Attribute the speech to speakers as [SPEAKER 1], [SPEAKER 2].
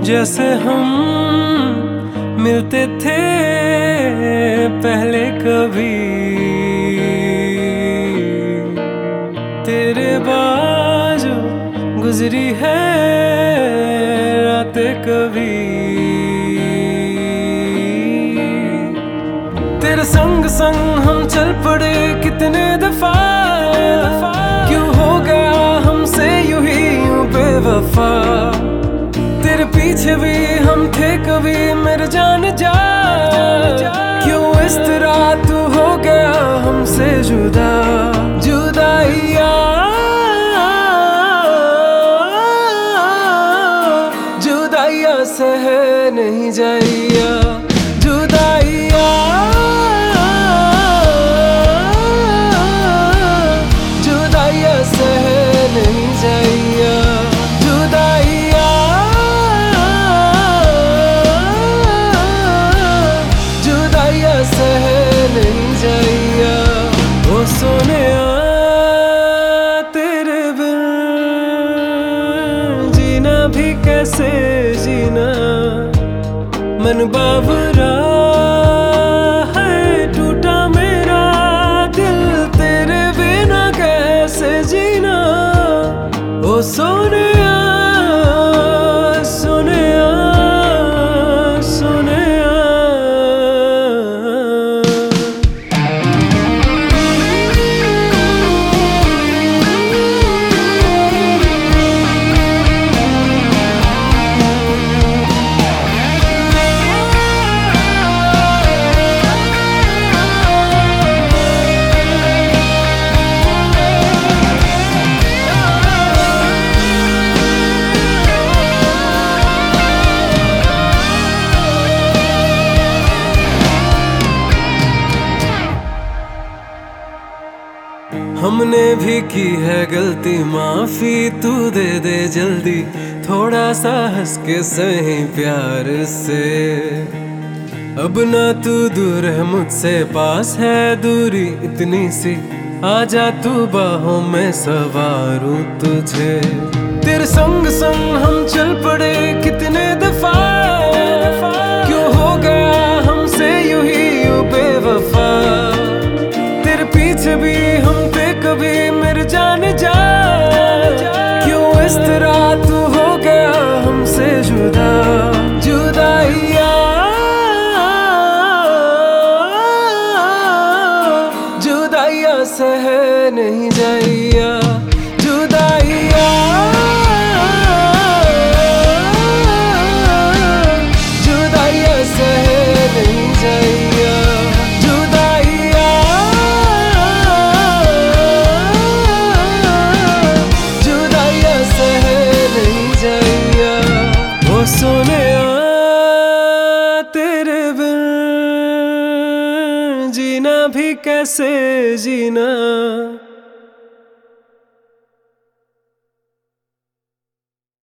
[SPEAKER 1] जैसे हम मिलते थे पहले कभी। तेरे बाजू गुजरी है रातें कभी। तेरे संग संग हम चल पड़े कितने दफा, क्यों हो गया हमसे यूं ही यूं बेवफा। तेरे पीछे भी हम थे कभी मेरे जान जा, क्यों इस तरह तू हो गया हमसे जुदा। जुदाइया जुदाइया सह नहीं जाइया। जुदाइया जुदाइया सह नहीं जाइया। जुदाइया जुदाइया सह नहीं जाइया। ओ सोनिया तेरे बिन जीना भी कैसे जीना। मन बावरा है टूटा मेरा दिल, तेरे बिना कैसे जीना। ओ सोनिया सोनिया सोनिया। हमने भी की है गलती, माफी तू दे दे जल्दी। थोड़ा सा हंस के सही प्यार से, अब ना तू दूर है मुझसे, पास है दूरी इतनी सी। आजा तू बाहों में सवारूं तुझे। तेरे संग संग हम चल पड़े कितने दफा, क्यों हो गया हमसे यूं ही यूं बेवफा। तेरे पीछे भी हम थे कभी मेरे जान जा, क्यों इस तरह तू हो गया हमसे जुदा। जुदाइया जुदाइया सह नहीं जाइया। जुदाइया जुदाइया सह नहीं जाइया। जुदाइया जुदाइया सह नहीं जाइया। ओ सोनिया तेरे बिन जीना भी कैसे जीना।